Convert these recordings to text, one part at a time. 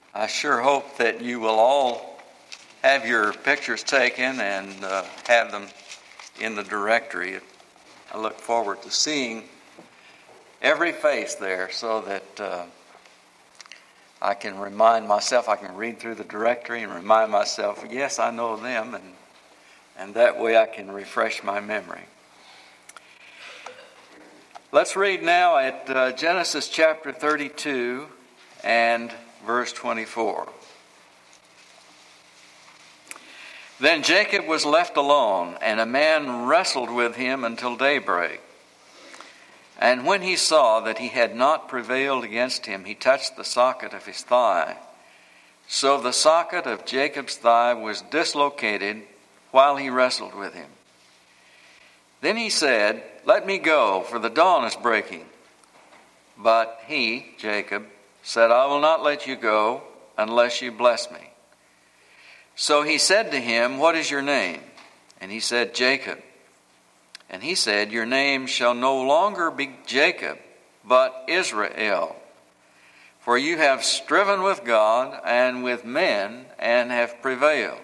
I sure hope that you will all have your pictures taken and have them in the directory. I look forward to seeing every face there so that I can remind myself, I can read through the directory and remind myself, yes, I know them, and that way I can refresh my memory. Let's read now at Genesis chapter 32 and verse 24. Then Jacob was left alone, and a man wrestled with him until daybreak. And when he saw that he had not prevailed against him, he touched the socket of his thigh. So the socket of Jacob's thigh was dislocated while he wrestled with him. Then he said, "Let me go, for the dawn is breaking." But he, Jacob, said, "I will not let you go unless you bless me." So he said to him, "What is your name?" And he said, "Jacob." And he said, "Your name shall no longer be Jacob, but Israel. For you have striven with God and with men and have prevailed."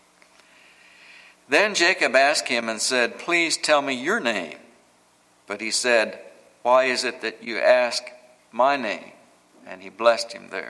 Then Jacob asked him and said, "Please tell me your name." But he said, "Why is it that you ask my name?" And he blessed him there.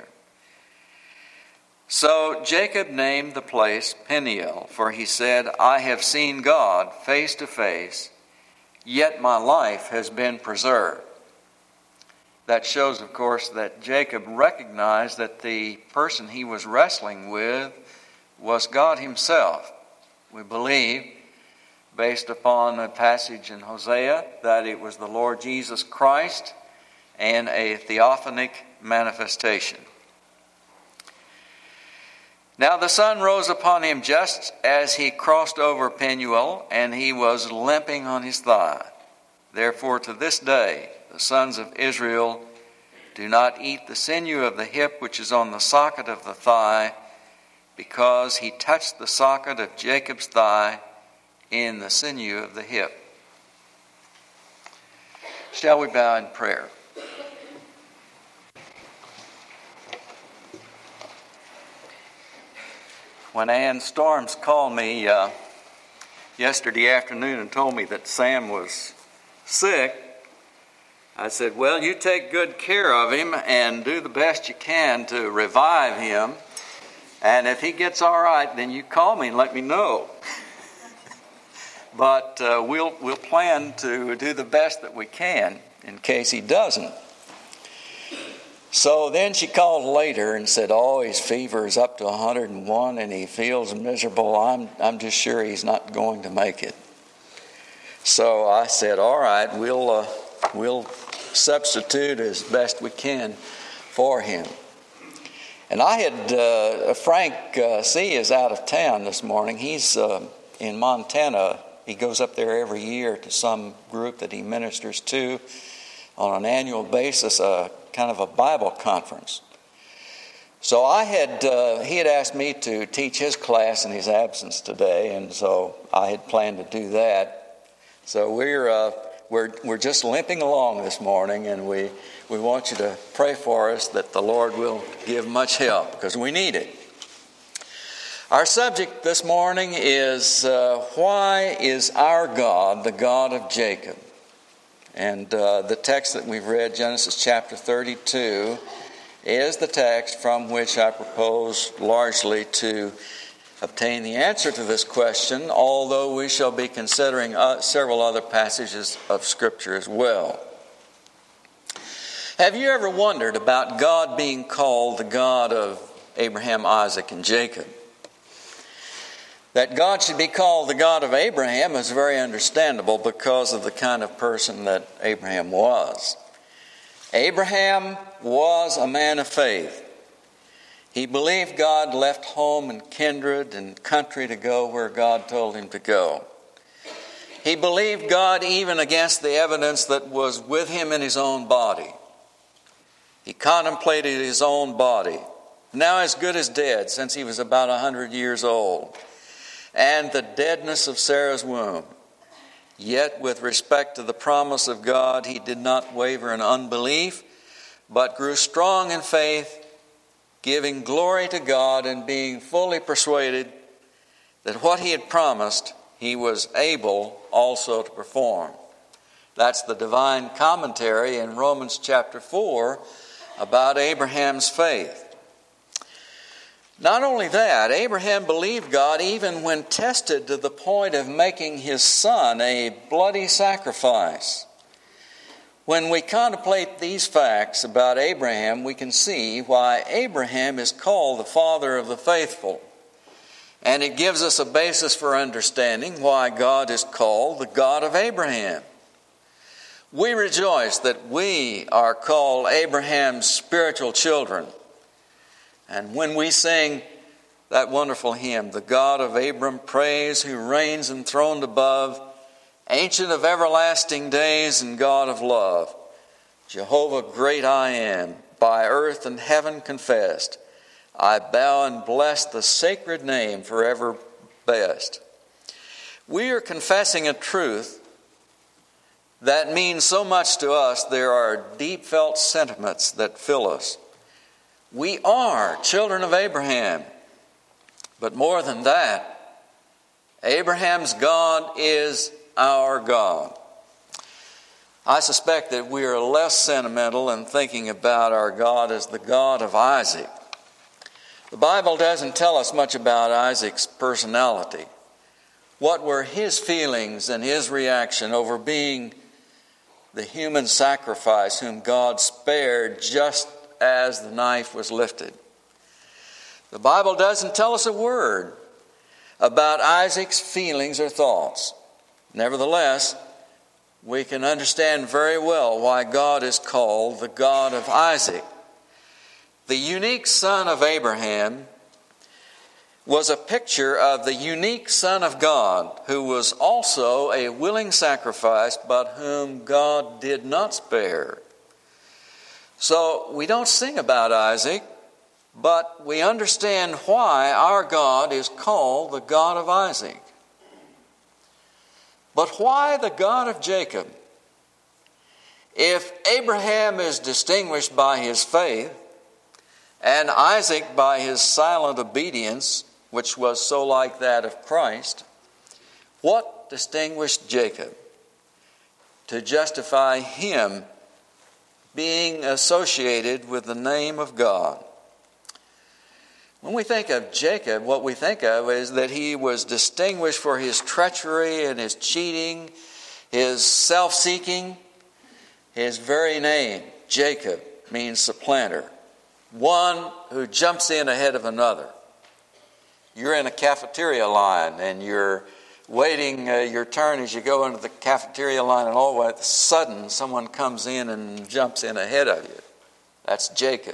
So Jacob named the place Peniel, for he said, "I have seen God face to face, yet my life has been preserved." That shows, of course, that Jacob recognized that the person he was wrestling with was God himself. We believe, based upon a passage in Hosea, that it was the Lord Jesus Christ and a theophanic manifestation. Now the sun rose upon him just as he crossed over Peniel, and he was limping on his thigh. Therefore to this day the sons of Israel do not eat the sinew of the hip which is on the socket of the thigh, because he touched the socket of Jacob's thigh in the sinew of the hip. Shall we bow in prayer? When Ann Storms called me yesterday afternoon and told me that Sam was sick, I said, "Well, you take good care of him and do the best you can to revive him. And if he gets all right, then you call me and let me know." But we'll plan to do the best that we can in case he doesn't. So then she called later and said, "Oh, his fever is up to 101 and he feels miserable. I'm just sure he's not going to make it." So I said, "All right, we'll substitute as best we can for him." And I had, Frank C. is out of town this morning. He's in Montana. He goes up there every year to some group that he ministers to on an annual basis, kind of a Bible conference. So he had asked me to teach his class in his absence today, and so I had planned to do that. So we're just limping along this morning, and we want you to pray for us that the Lord will give much help, because we need it. Our subject this morning is, why is our God the God of Jacob? And the text that we've read, Genesis chapter 32, is the text from which I propose largely to obtain the answer to this question, although we shall be considering several other passages of Scripture as well. Have you ever wondered about God being called the God of Abraham, Isaac, and Jacob? That God should be called the God of Abraham is very understandable because of the kind of person that Abraham was. Abraham was a man of faith. He believed God, left home and kindred and country to go where God told him to go. He believed God even against the evidence that was with him in his own body. He contemplated his own body, now as good as dead since he was about 100 years old, and the deadness of Sarah's womb. Yet with respect to the promise of God, he did not waver in unbelief, but grew strong in faith, giving glory to God and being fully persuaded that what he had promised, he was able also to perform. That's the divine commentary in Romans chapter 4 about Abraham's faith. Not only that, Abraham believed God even when tested to the point of making his son a bloody sacrifice. When we contemplate these facts about Abraham, we can see why Abraham is called the father of the faithful. And it gives us a basis for understanding why God is called the God of Abraham. We rejoice that we are called Abraham's spiritual children. And when we sing that wonderful hymn, the God of Abram praise, who reigns enthroned above, ancient of everlasting days and God of love, Jehovah great I am, by earth and heaven confessed, I bow and bless the sacred name forever best. We are confessing a truth that means so much to us. There are deep felt sentiments that fill us. We are children of Abraham. But more than that, Abraham's God is our God. I suspect that we are less sentimental in thinking about our God as the God of Isaac. The Bible doesn't tell us much about Isaac's personality. What were his feelings and his reaction over being the human sacrifice whom God spared just as the knife was lifted? The Bible doesn't tell us a word about Isaac's feelings or thoughts. Nevertheless, we can understand very well why God is called the God of Isaac. The unique son of Abraham was a picture of the unique Son of God, who was also a willing sacrifice, but whom God did not spare. So we don't sing about Isaac, but we understand why our God is called the God of Isaac. But why the God of Jacob? If Abraham is distinguished by his faith, and Isaac by his silent obedience, which was so like that of Christ, what distinguished Jacob to justify him being associated with the name of God? When we think of Jacob, what we think of is that he was distinguished for his treachery and his cheating, his self-seeking. His very name, Jacob, means supplanter, one who jumps in ahead of another. You're in a cafeteria line and you're waiting your turn as you go into the cafeteria line, and all of a sudden someone comes in and jumps in ahead of you. That's Jacob.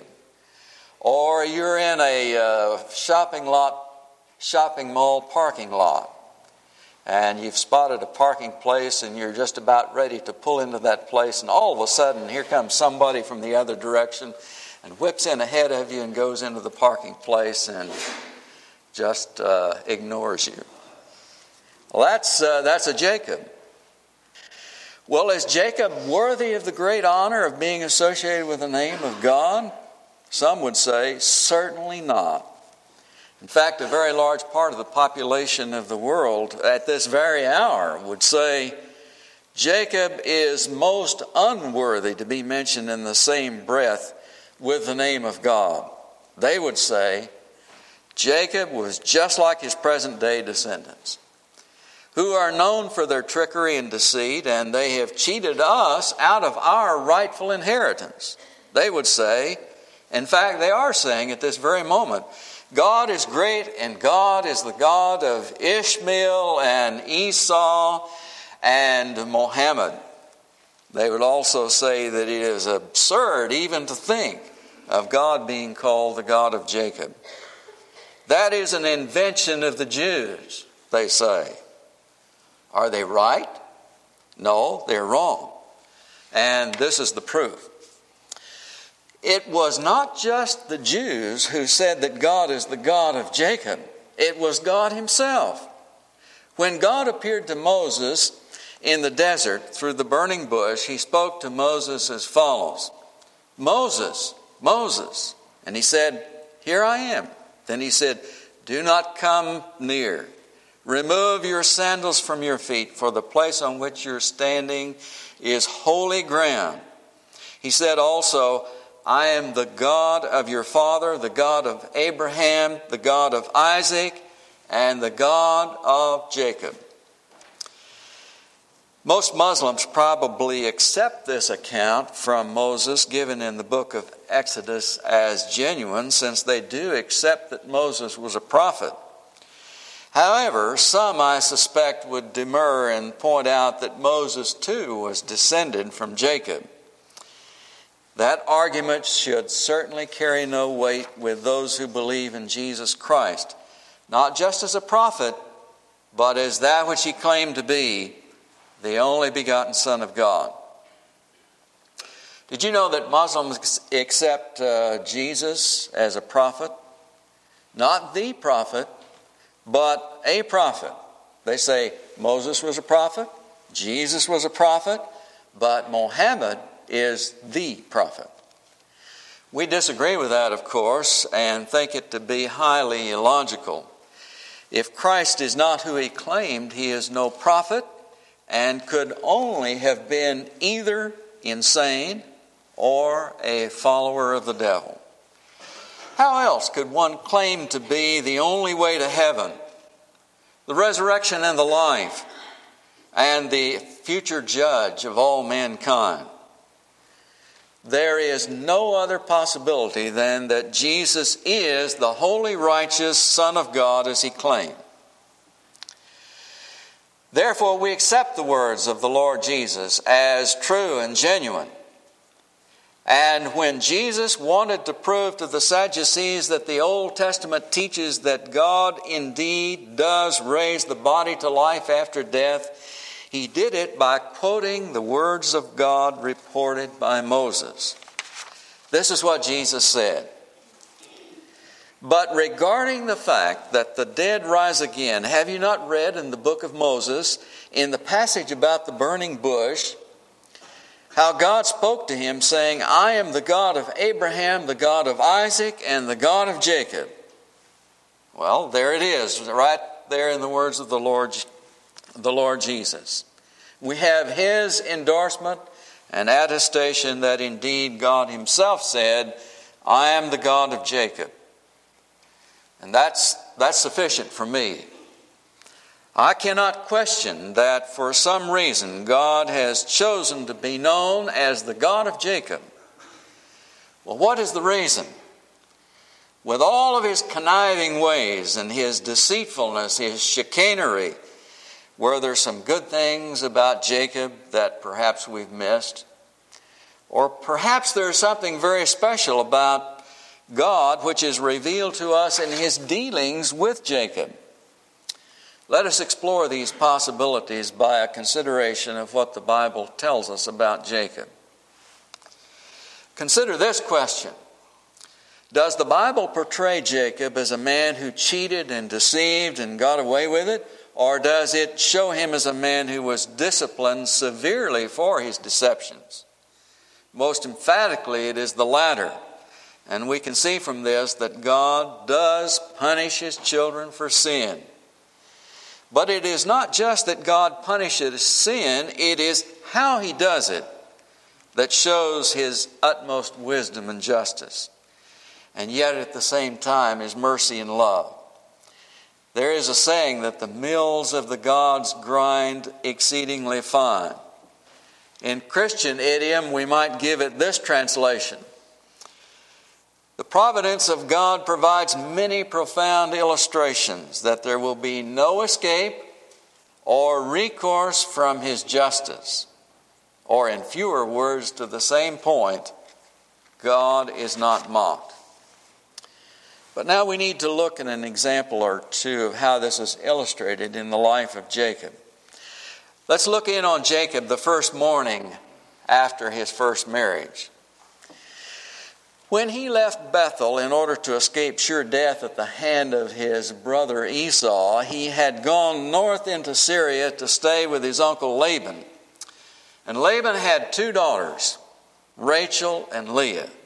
Or you're in a shopping mall parking lot, and you've spotted a parking place and you're just about ready to pull into that place, and all of a sudden here comes somebody from the other direction and whips in ahead of you and goes into the parking place and just ignores you. Well, that's a Jacob. Well, is Jacob worthy of the great honor of being associated with the name of God? Some would say, certainly not. In fact, a very large part of the population of the world at this very hour would say, Jacob is most unworthy to be mentioned in the same breath with the name of God. They would say, Jacob was just like his present-day descendants, who are known for their trickery and deceit, and they have cheated us out of our rightful inheritance. They would say, in fact, they are saying at this very moment, God is great, and God is the God of Ishmael and Esau and Mohammed. They would also say that it is absurd even to think of God being called the God of Jacob. That is an invention of the Jews, they say. Are they right? No, they're wrong. And this is the proof. It was not just the Jews who said that God is the God of Jacob. It was God himself. When God appeared to Moses in the desert through the burning bush, he spoke to Moses as follows. Moses, Moses. And he said, Here I am. Then he said, do not come near. Remove your sandals from your feet, for the place on which you're standing is holy ground. He said also, I am the God of your father, the God of Abraham, the God of Isaac, and the God of Jacob. Most Muslims probably accept this account from Moses given in the book of Exodus as genuine, since they do accept that Moses was a prophet. However, some, I suspect, would demur and point out that Moses too was descended from Jacob. That argument should certainly carry no weight with those who believe in Jesus Christ, not just as a prophet, but as that which he claimed to be, the only begotten Son of God. Did you know that Muslims accept Jesus as a prophet? Not the prophet, but a prophet. They say Moses was a prophet, Jesus was a prophet, but Muhammad is the prophet. We disagree with that, of course, and think it to be highly illogical. If Christ is not who he claimed, he is no prophet and could only have been either insane or a follower of the devil. How else could one claim to be the only way to heaven, the resurrection and the life, and the future judge of all mankind? There is no other possibility than that Jesus is the holy, righteous Son of God as he claimed. Therefore, we accept the words of the Lord Jesus as true and genuine. And when Jesus wanted to prove to the Sadducees that the Old Testament teaches that God indeed does raise the body to life after death, he did it by quoting the words of God reported by Moses. This is what Jesus said. But regarding the fact that the dead rise again, have you not read in the book of Moses, in the passage about the burning bush, how God spoke to him saying, I am the God of Abraham, the God of Isaac, and the God of Jacob. Well, there it is, right there in the words of the Lord Jesus. We have his endorsement and attestation that indeed God himself said, I am the God of Jacob. And that's sufficient for me. I cannot question that for some reason God has chosen to be known as the God of Jacob. Well, what is the reason? With all of his conniving ways and his deceitfulness, his chicanery, were there some good things about Jacob that perhaps we've missed? Or perhaps there's something very special about God which is revealed to us in his dealings with Jacob. Let us explore these possibilities by a consideration of what the Bible tells us about Jacob. Consider this question. Does the Bible portray Jacob as a man who cheated and deceived and got away with it? Or does it show him as a man who was disciplined severely for his deceptions? Most emphatically, it is the latter. And we can see from this that God does punish his children for sin. But it is not just that God punishes sin, it is how he does it that shows his utmost wisdom and justice. And yet at the same time his mercy and love. There is a saying that the mills of the gods grind exceedingly fine. In Christian idiom, we might give it this translation. The providence of God provides many profound illustrations that there will be no escape or recourse from his justice. Or in fewer words to the same point, God is not mocked. But now we need to look at an example or two of how this is illustrated in the life of Jacob. Let's look in on Jacob the first morning after his first marriage. When he left Bethel in order to escape sure death at the hand of his brother Esau, he had gone north into Syria to stay with his uncle Laban. And Laban had two daughters, Rachel and Leah.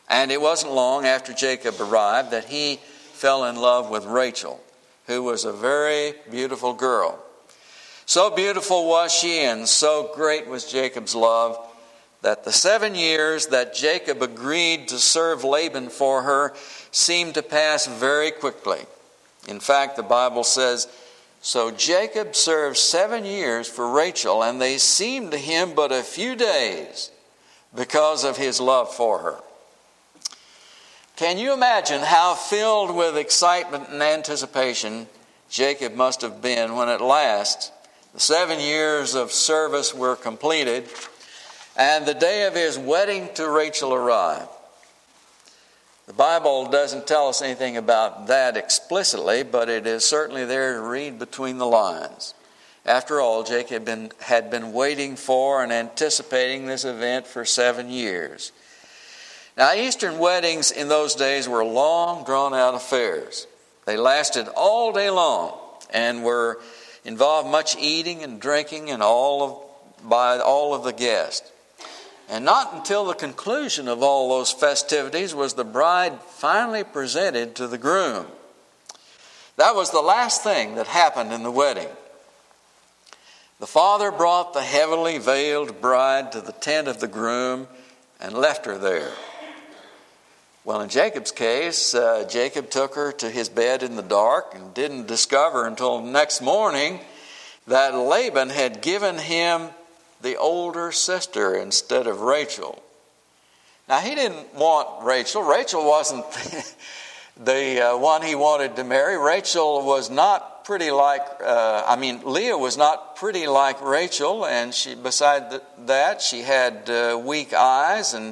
And it wasn't long after Jacob arrived that he fell in love with Rachel, who was a very beautiful girl. So beautiful was she, and so great was Jacob's love, that the 7 years that Jacob agreed to serve Laban for her seemed to pass very quickly. In fact, the Bible says, so Jacob served 7 years for Rachel, and they seemed to him but a few days because of his love for her. Can you imagine how filled with excitement and anticipation Jacob must have been when at last the 7 years of service were completed and the day of his wedding to Rachel arrived? The Bible doesn't tell us anything about that explicitly, but it is certainly there to read between the lines. After all, Jacob had been waiting for and anticipating this event for 7 years. Now, Eastern weddings in those days were long, drawn-out affairs. They lasted all day long and involved much eating and drinking by all of the guests. And not until the conclusion of all those festivities was the bride finally presented to the groom. That was the last thing that happened in the wedding. The father brought the heavily veiled bride to the tent of the groom and left her there. Well, in Jacob's case, Jacob took her to his bed in the dark and didn't discover until the next morning that Laban had given him the older sister instead of Rachel. Now, he didn't want Rachel. Rachel wasn't the one he wanted to marry. Rachel was not pretty like, Leah was not pretty like Rachel, and beside that, she had weak eyes, and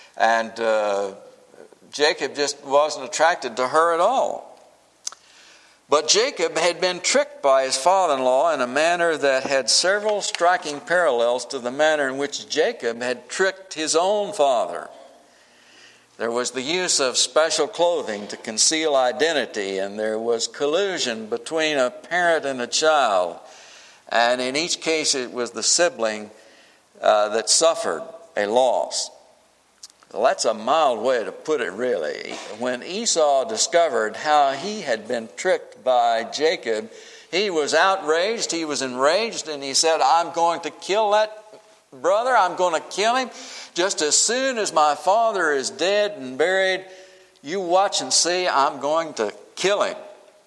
Jacob just wasn't attracted to her at all. But Jacob had been tricked by his father-in-law in a manner that had several striking parallels to the manner in which Jacob had tricked his own father. There was the use of special clothing to conceal identity, and there was collusion between a parent and a child. And in each case, it was the sibling that suffered a loss. Well, that's a mild way to put it, really. When Esau discovered how he had been tricked by Jacob, he was outraged, he was enraged, and he said, I'm going to kill that brother, I'm going to kill him. Just as soon as my father is dead and buried, you watch and see, I'm going to kill him.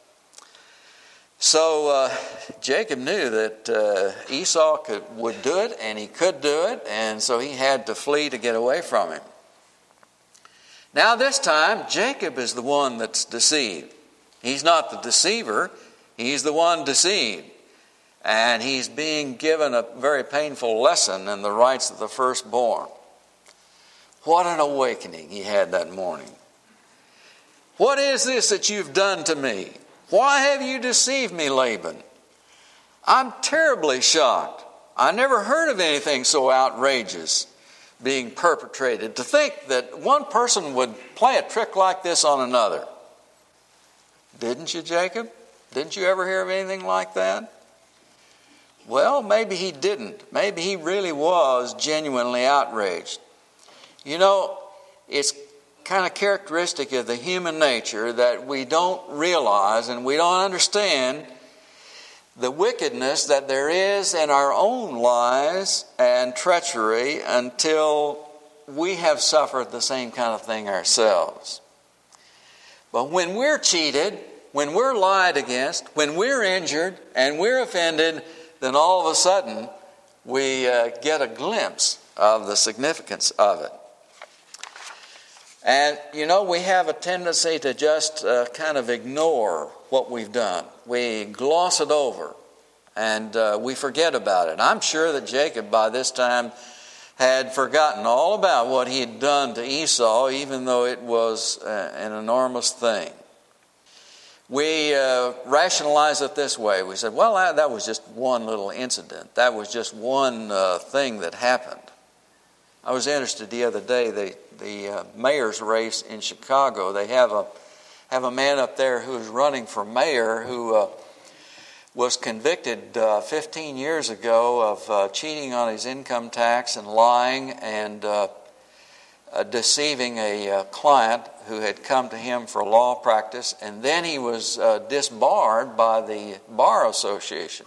So Jacob knew that Esau would do it, and he could do it, and so he had to flee to get away from him. Now this time, Jacob is the one that's deceived. He's not the deceiver, he's the one deceived. And he's being given a very painful lesson in the rights of the firstborn. What an awakening he had that morning. What is this that you've done to me? Why have you deceived me, Laban? I'm terribly shocked. I never heard of anything so outrageous being perpetrated. To think that one person would play a trick like this on another. Didn't you, Jacob? Didn't you ever hear of anything like that? Well, maybe he didn't. Maybe he really was genuinely outraged. You know, it's kind of characteristic of the human nature that we don't realize and we don't understand the wickedness that there is in our own lies and treachery until we have suffered the same kind of thing ourselves. But when we're cheated, when we're lied against, when we're injured and we're offended, then all of a sudden we get a glimpse of the significance of it. And, you know, we have a tendency to just kind of ignore what we've done. We gloss it over and we forget about it. I'm sure that Jacob by this time had forgotten all about what he had done to Esau, even though it was an enormous thing. We rationalize it this way. We said, well, that was just one little incident. That was just one thing that happened. I was interested the other day, the mayor's race in Chicago. They have a man up there who is running for mayor who was convicted 15 years ago of cheating on his income tax and lying, and deceiving a client who had come to him for law practice, and then he was disbarred by the Bar Association.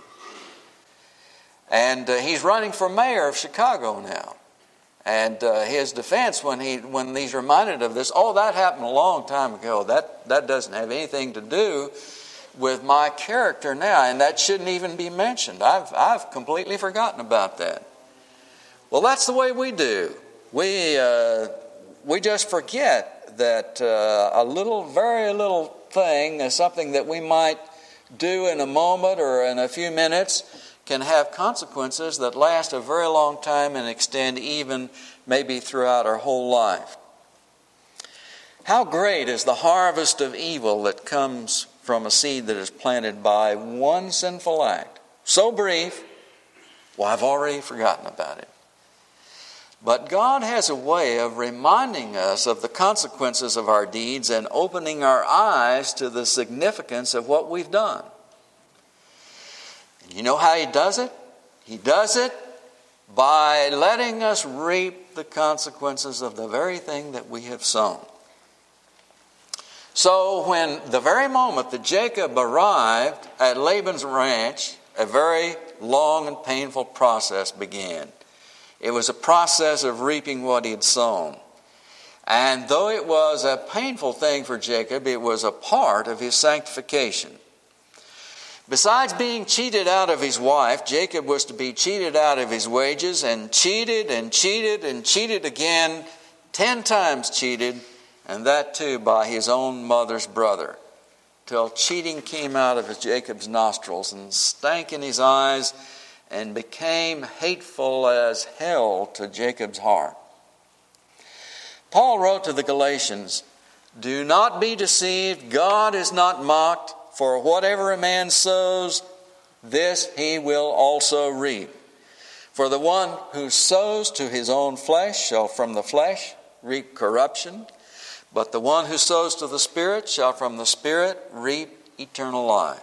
And he's running for mayor of Chicago now. And his defense, when he's reminded of this, that happened a long time ago. That doesn't have anything to do with my character now, and that shouldn't even be mentioned. I've completely forgotten about that. Well, that's the way we do. We just forget that a very little thing, something that we might do in a moment or in a few minutes, can have consequences that last a very long time and extend even maybe throughout our whole life. How great is the harvest of evil that comes from a seed that is planted by one sinful act. So brief, I've already forgotten about it. But God has a way of reminding us of the consequences of our deeds and opening our eyes to the significance of what we've done. You know how He does it? He does it by letting us reap the consequences of the very thing that we have sown. So when the very moment that Jacob arrived at Laban's ranch, a very long and painful process began. It was a process of reaping what he had sown. And though it was a painful thing for Jacob, it was a part of his sanctification. Besides being cheated out of his wife, Jacob was to be cheated out of his wages, and cheated and cheated and cheated again, 10 times cheated, and that too by his own mother's brother, till cheating came out of Jacob's nostrils and stank in his eyes and became hateful as hell to Jacob's heart. Paul wrote to the Galatians, "Do not be deceived, God is not mocked. For whatever a man sows, this he will also reap. For the one who sows to his own flesh shall from the flesh reap corruption, but the one who sows to the Spirit shall from the Spirit reap eternal life."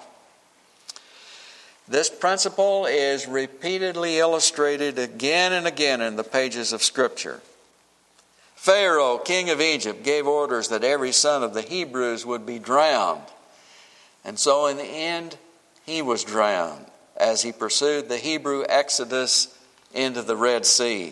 This principle is repeatedly illustrated again and again in the pages of Scripture. Pharaoh, king of Egypt, gave orders that every son of the Hebrews would be drowned. And so in the end, he was drowned as he pursued the Hebrew exodus into the Red Sea.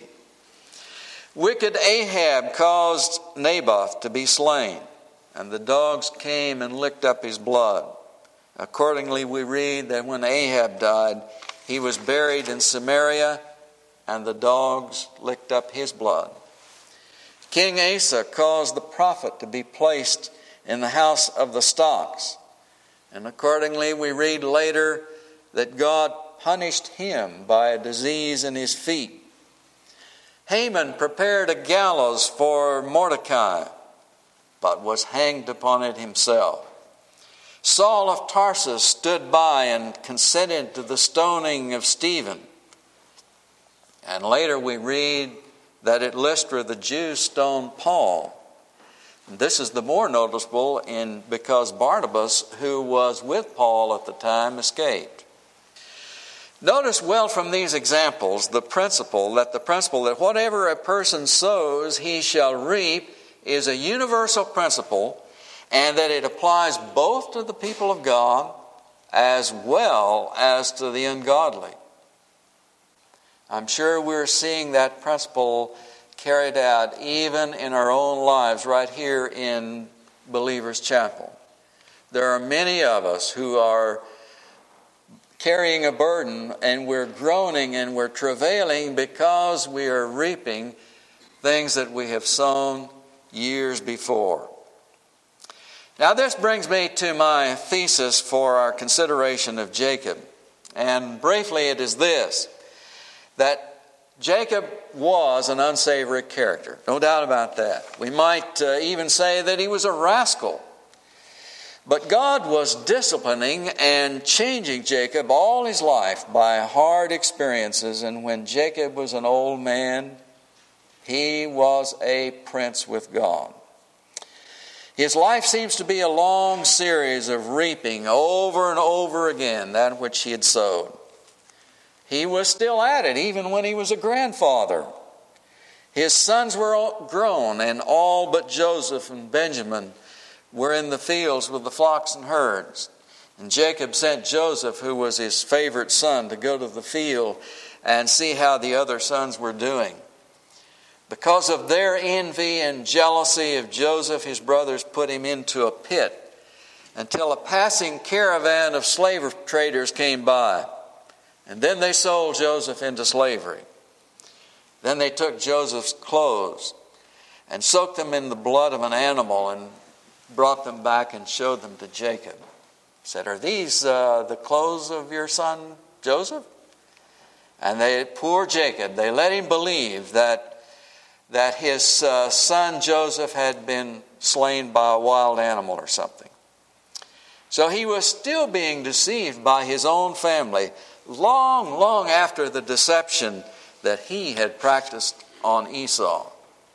Wicked Ahab caused Naboth to be slain, and the dogs came and licked up his blood. Accordingly, we read that when Ahab died, he was buried in Samaria, and the dogs licked up his blood. King Asa caused the prophet to be placed in the house of the stocks. And accordingly, we read later that God punished him by a disease in his feet. Haman prepared a gallows for Mordecai, but was hanged upon it himself. Saul of Tarsus stood by and consented to the stoning of Stephen. And later we read that at Lystra the Jews stoned Paul. This is the more noticeable because Barnabas, who was with Paul at the time, escaped. Notice well from these examples the principle that whatever a person sows, he shall reap is a universal principle, and that it applies both to the people of God as well as to the ungodly. I'm sure we're seeing that principle carried out even in our own lives right here in Believers Chapel. There are many of us who are carrying a burden, and we're groaning and we're travailing because we are reaping things that we have sown years before. Now this brings me to my thesis for our consideration of Jacob. And briefly it is this, that Jacob was an unsavory character, no doubt about that. We might even say that he was a rascal. But God was disciplining and changing Jacob all his life by hard experiences, and when Jacob was an old man, he was a prince with God. His life seems to be a long series of reaping over and over again that which he had sowed. He was still at it even when he was a grandfather. His sons were all grown, and all but Joseph and Benjamin were in the fields with the flocks and herds. And Jacob sent Joseph, who was his favorite son, to go to the field and see how the other sons were doing. Because of their envy and jealousy of Joseph, his brothers put him into a pit until a passing caravan of slave traders came by. And then they sold Joseph into slavery. Then they took Joseph's clothes and soaked them in the blood of an animal and brought them back and showed them to Jacob. Said, "Are these the clothes of your son Joseph?" And poor Jacob, they let him believe that his son Joseph had been slain by a wild animal or something. So he was still being deceived by his own family long after the deception that he had practiced on Esau.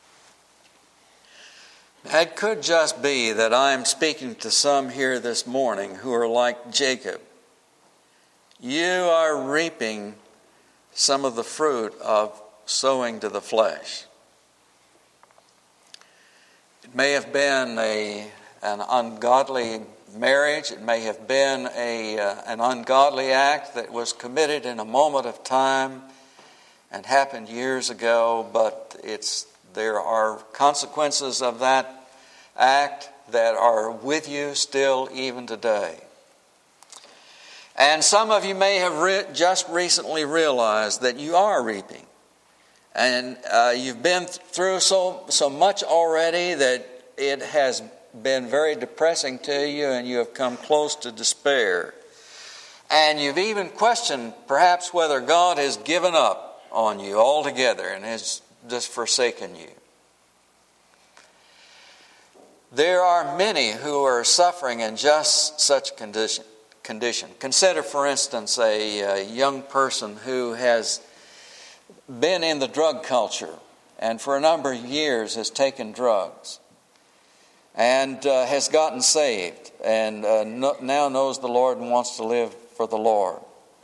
It could just be that I'm speaking to some here this morning who are like Jacob. You are reaping some of the fruit of sowing to the flesh. It may have been an ungodly marriage. It may have been an ungodly act that was committed in a moment of time and happened years ago, but there are consequences of that act that are with you still even today. And some of you may have just recently realized that you are reaping. And you've been through so much already that it has been very depressing to you, and you have come close to despair. And you've even questioned perhaps whether God has given up on you altogether and has just forsaken you. There are many who are suffering in just such condition. Consider, for instance, a young person who has been in the drug culture and for a number of years has taken drugs and has gotten saved and now knows the Lord and wants to live for the Lord.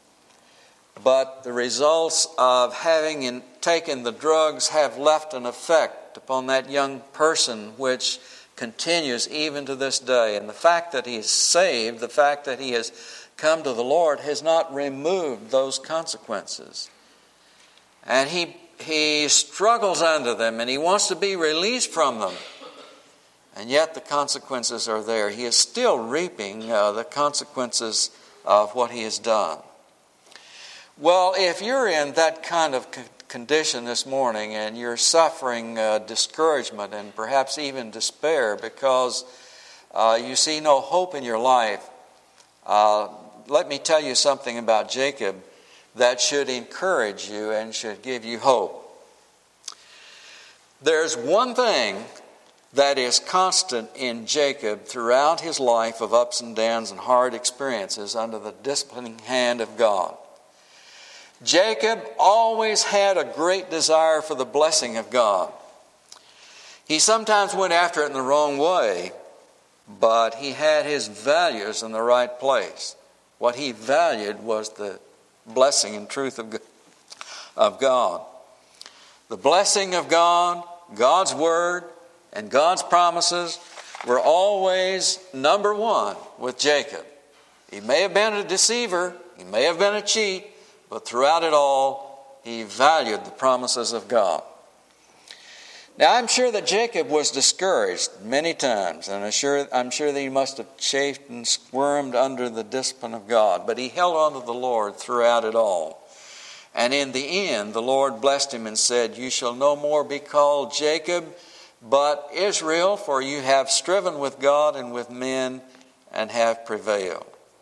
But the results of having taken the drugs have left an effect upon that young person which continues even to this day. And the fact that he is saved, the fact that he has come to the Lord, has not removed those consequences. And he struggles under them, and he wants to be released from them. And yet the consequences are there. He is still reaping the consequences of what he has done. Well, if you're in that kind of condition this morning and you're suffering discouragement and perhaps even despair because you see no hope in your life, let me tell you something about Jacob that should encourage you and should give you hope. There's one thing that is constant in Jacob throughout his life of ups and downs and hard experiences under the disciplining hand of God. Jacob always had a great desire for the blessing of God. He sometimes went after it in the wrong way, but he had his values in the right place. What he valued was the blessing and truth of God. The blessing of God, God's Word, and God's promises were always number one with Jacob. He may have been a deceiver, he may have been a cheat, but throughout it all, he valued the promises of God. Now, I'm sure that Jacob was discouraged many times, and I'm sure that he must have chafed and squirmed under the discipline of God, but he held on to the Lord throughout it all. And in the end, the Lord blessed him and said, "You shall no more be called Jacob, but Israel, for you have striven with God and with men and have prevailed."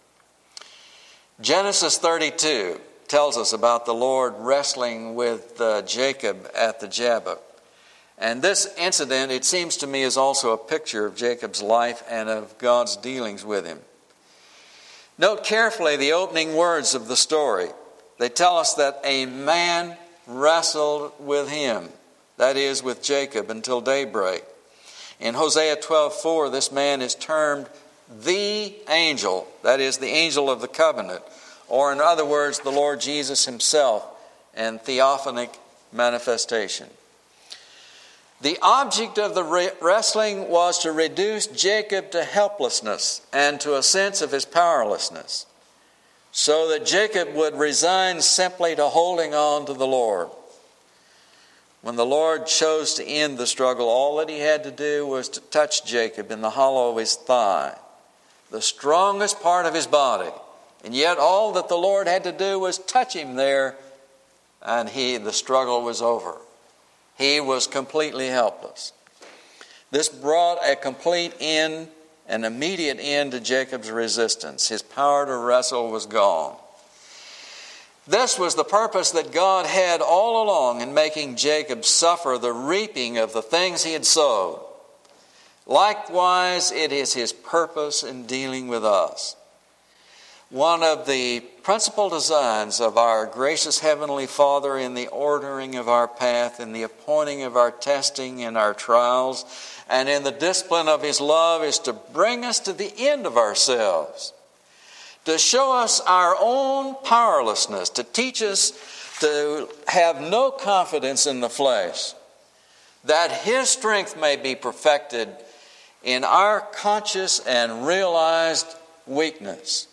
Genesis 32 tells us about the Lord wrestling with Jacob at the Jabbok. And this incident, it seems to me, is also a picture of Jacob's life and of God's dealings with him. Note carefully the opening words of the story. They tell us that a man wrestled with him, that is, with Jacob, until daybreak. In Hosea 12:4, this man is termed the angel, that is, the angel of the covenant, or in other words, the Lord Jesus himself in theophanic manifestation. The object of the wrestling was to reduce Jacob to helplessness and to a sense of his powerlessness, so that Jacob would resign simply to holding on to the Lord. When the Lord chose to end the struggle, all that he had to do was to touch Jacob in the hollow of his thigh, the strongest part of his body. And yet all that the Lord had to do was touch him there, and the struggle was over. He was completely helpless. This brought a complete end, an immediate end to Jacob's resistance. His power to wrestle was gone. This was the purpose that God had all along in making Jacob suffer the reaping of the things he had sowed. Likewise, it is his purpose in dealing with us. One of the principal designs of our gracious Heavenly Father in the ordering of our path, in the appointing of our testing and our trials, and in the discipline of His love is to bring us to the end of ourselves, to show us our own powerlessness, to teach us to have no confidence in the flesh, that His strength may be perfected in our conscious and realized weakness.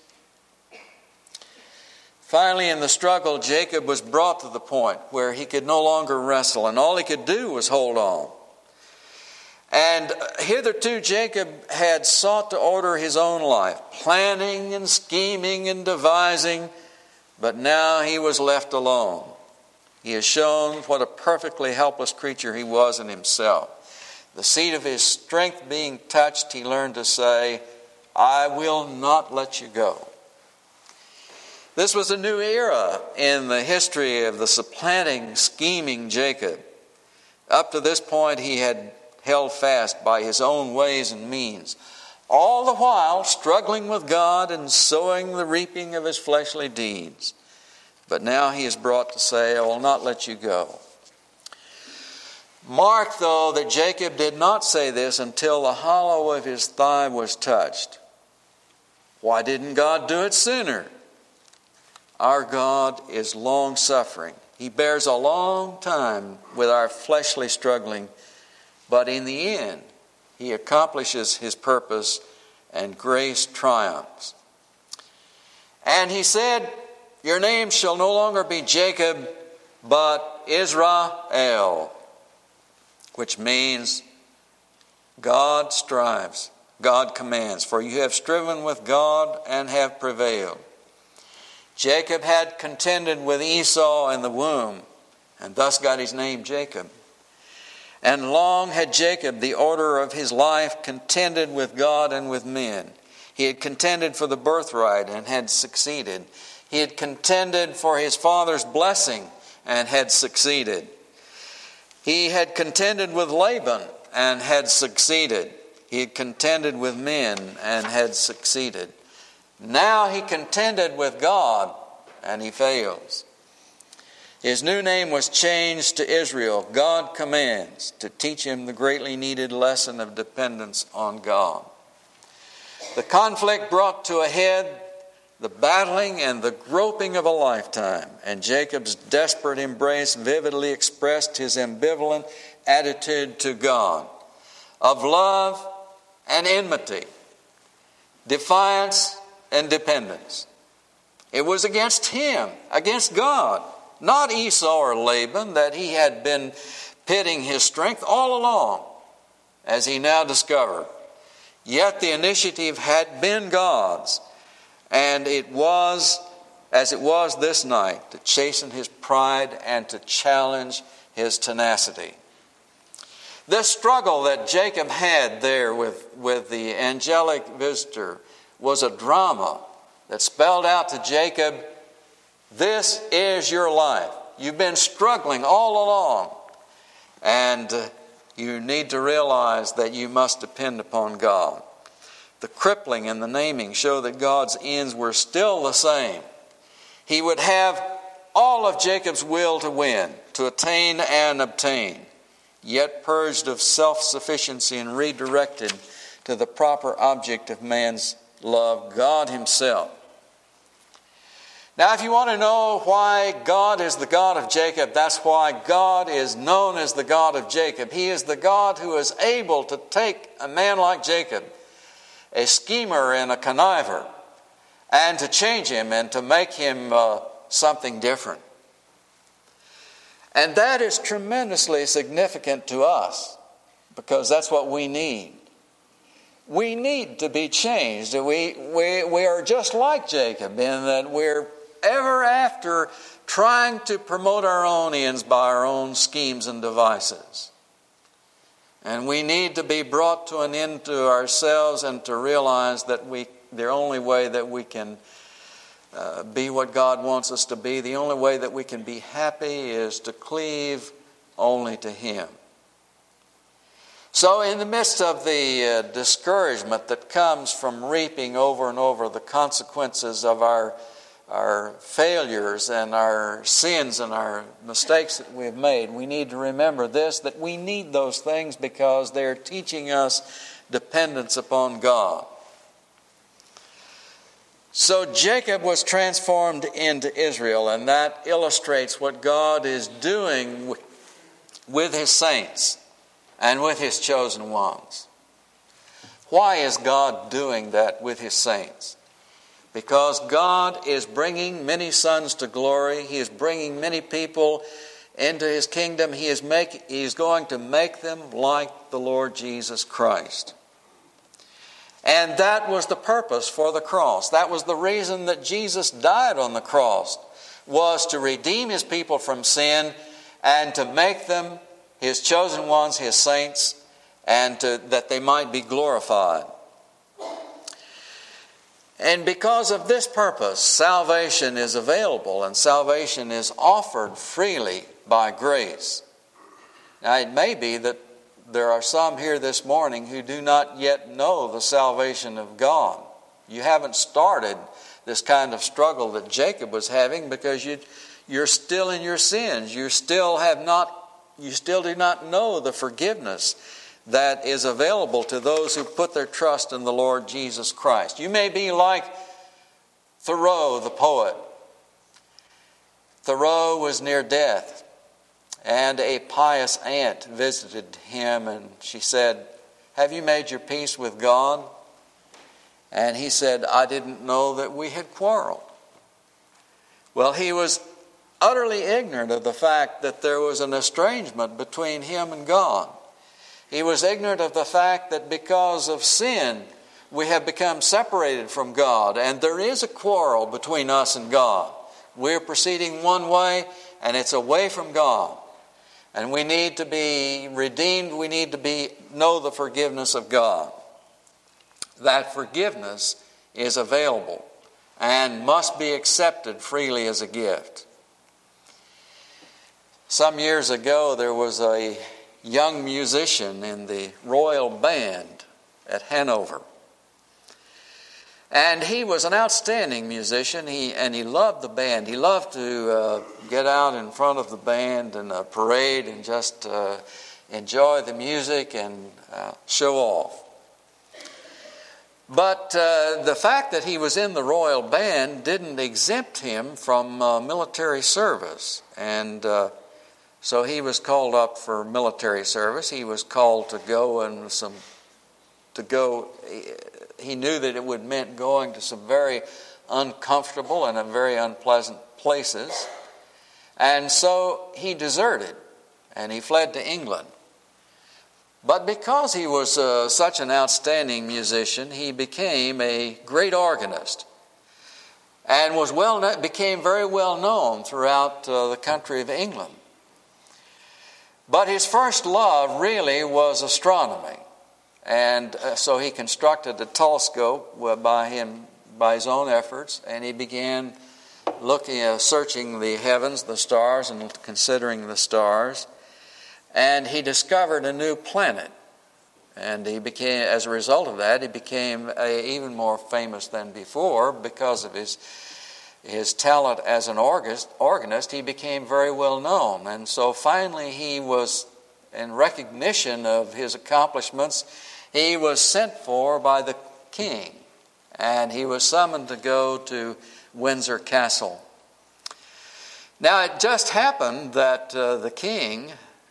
Finally, in the struggle, Jacob was brought to the point where he could no longer wrestle, and all he could do was hold on. And hitherto, Jacob had sought to order his own life, planning and scheming and devising, but now he was left alone. He has shown what a perfectly helpless creature he was in himself. The seat of his strength being touched, he learned to say, "I will not let you go." This was a new era in the history of the supplanting, scheming Jacob. Up to this point, he had held fast by his own ways and means, all the while struggling with God and sowing the reaping of his fleshly deeds. But now he is brought to say, "I will not let you go." Mark, though, that Jacob did not say this until the hollow of his thigh was touched. Why didn't God do it sooner? Our God is long-suffering. He bears a long time with our fleshly struggling, but in the end, He accomplishes His purpose and grace triumphs. And He said, "Your name shall no longer be Jacob, but Israel," which means God strives, God commands, for you have striven with God and have prevailed. Jacob had contended with Esau in the womb, and thus got his name Jacob. And long had Jacob, the order of his life, contended with God and with men. He had contended for the birthright and had succeeded. He had contended for his father's blessing and had succeeded. He had contended with Laban and had succeeded. He had contended with men and had succeeded. Now he contended with God, and he fails. His new name was changed to Israel. God commands, to teach him the greatly needed lesson of dependence on God. The conflict brought to a head the battling and the groping of a lifetime, and Jacob's desperate embrace vividly expressed his ambivalent attitude to God, of love and enmity, defiance and dependence. It was against him, against God, not Esau or Laban, that he had been pitting his strength all along, as he now discovered. Yet the initiative had been God's, and it was, as it was this night, to chasten his pride and to challenge his tenacity. This struggle that Jacob had there with the angelic visitor was a drama that spelled out to Jacob, this is your life. You've been struggling all along, and you need to realize that you must depend upon God. The crippling and the naming show that God's ends were still the same. He would have all of Jacob's will to win, to attain and obtain, yet purged of self-sufficiency and redirected to the proper object of man's love, God Himself. Now, if you want to know why God is the God of Jacob, that's why God is known as the God of Jacob. He is the God who is able to take a man like Jacob, a schemer and a conniver, and to change him and to make him something different. And that is tremendously significant to us, because that's what we need. We need to be changed. We are just like Jacob in that we're ever after trying to promote our own ends by our own schemes and devices. And we need to be brought to an end to ourselves and to realize that the only way that we can be what God wants us to be, the only way that we can be happy is to cleave only to Him. So in the midst of the discouragement that comes from reaping over and over the consequences of our failures and our sins and our mistakes that we've made, we need to remember this, that we need those things because they're teaching us dependence upon God. So Jacob was transformed into Israel, and that illustrates what God is doing with His saints and with His chosen ones. Why is God doing that with His saints? Because God is bringing many sons to glory. He is bringing many people into His kingdom. He is going to make them like the Lord Jesus Christ. And that was the purpose for the cross. That was the reason that Jesus died on the cross, was to redeem His people from sin and to make them His chosen ones, His saints, and that they might be glorified. And because of this purpose, salvation is available, and salvation is offered freely by grace. Now, it may be that there are some here this morning who do not yet know the salvation of God. You haven't started this kind of struggle that Jacob was having because you're still in your sins. You still do not know the forgiveness that is available to those who put their trust in the Lord Jesus Christ. You may be like Thoreau, the poet. Thoreau was near death, and a pious aunt visited him, and she said, "Have you made your peace with God?" And he said, "I didn't know that we had quarreled." Well, he was utterly ignorant of the fact that there was an estrangement between him and God. He was ignorant of the fact that because of sin, we have become separated from God, and there is a quarrel between us and God. We're proceeding one way, and it's away from God. And we need to be redeemed. We need to know the forgiveness of God. That forgiveness is available and must be accepted freely as a gift. Some years ago, there was a young musician in the Royal Band at Hanover. And he was an outstanding musician, and he loved the band. He loved to get out in front of the band in a parade and just enjoy the music and show off. But the fact that he was in the Royal Band didn't exempt him from military service. And so he was called up for military service. He was called to go he knew that it would mean going to some very uncomfortable and very unpleasant places. And so he deserted and he fled to England. But because he was such an outstanding musician, he became a great organist and became very well known throughout the country of England. But his first love really was astronomy. And so he constructed a telescope by his own efforts, and he began searching the heavens, the stars, and considering the stars. And he discovered a new planet. And as a result of that, he became even more famous than before because of his talent as an organist. He became very well known. And so finally he was, in recognition of his accomplishments, he was sent for by the king. and he was summoned to go to Windsor Castle. Now, it just happened that the king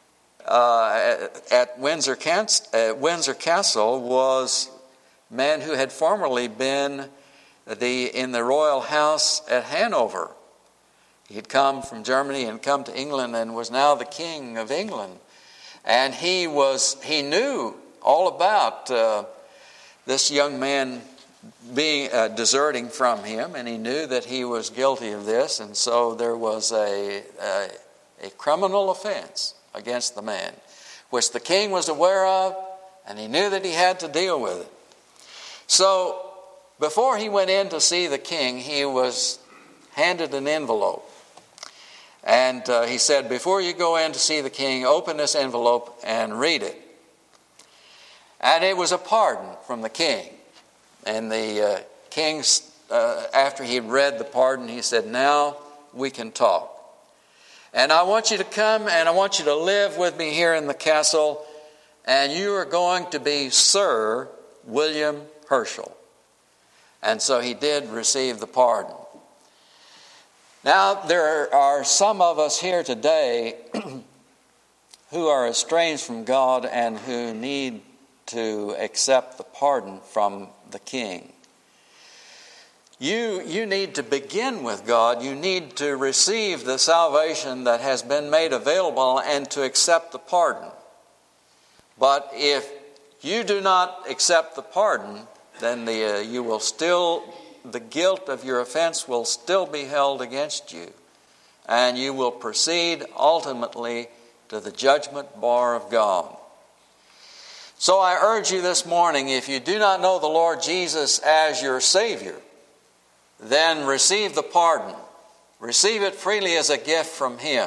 at Windsor Castle was a man who had formerly been in the royal house at Hanover. He had come from Germany and come to England and was now the king of England. And he knew all about this young man being deserting from him, and he knew that he was guilty of this, and so there was a criminal offense against the man, which the king was aware of, and he knew that he had to deal with it. So before he went in to see the king, he was handed an envelope. And he said, before you go in to see the king, open this envelope and read it. And it was a pardon from the king. And the king, after he had read the pardon, he said, now we can talk. And I want you to come and I want you to live with me here in the castle. And you are going to be Sir William Herschel. And so he did receive the pardon. Now, there are some of us here today who are estranged from God and who need to accept the pardon from the king. You need to begin with God. You need to receive the salvation that has been made available and to accept the pardon. But if you do not accept the pardon, then the guilt of your offense will still be held against you, and you will proceed ultimately to the judgment bar of God. So I urge you this morning, if you do not know the Lord Jesus as your Savior, then receive the pardon. Receive it freely as a gift from Him,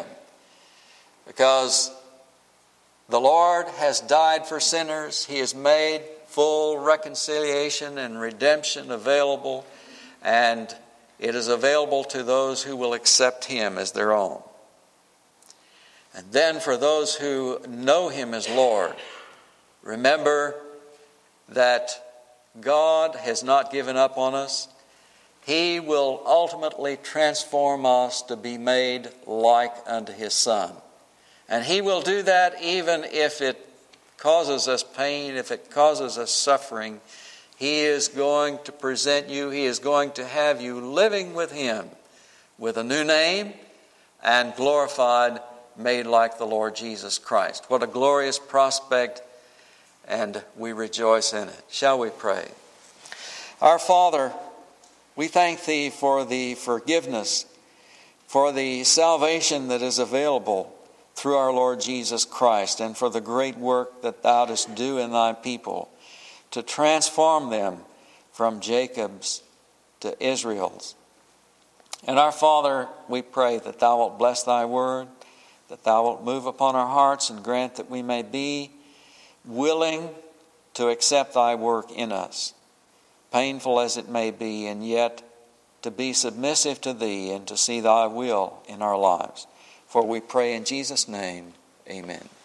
because the Lord has died for sinners. He has made full reconciliation and redemption available, and it is available to those who will accept Him as their own. And then for those who know Him as Lord, remember that God has not given up on us. He will ultimately transform us to be made like unto His Son. And He will do that even if it causes us pain, if it causes us suffering. He is going to present you, He is going to have you living with Him with a new name and glorified, made like the Lord Jesus Christ. What a glorious prospect, and we rejoice in it. Shall we pray? Our Father, we thank Thee for the forgiveness, for the salvation that is available through our Lord Jesus Christ, and for the great work that Thou dost do in Thy people to transform them from Jacob's to Israel's. And our Father, we pray that Thou wilt bless Thy word, that Thou wilt move upon our hearts and grant that we may be willing to accept Thy work in us, painful as it may be, and yet to be submissive to Thee and to see Thy will in our lives. For we pray in Jesus' name, amen.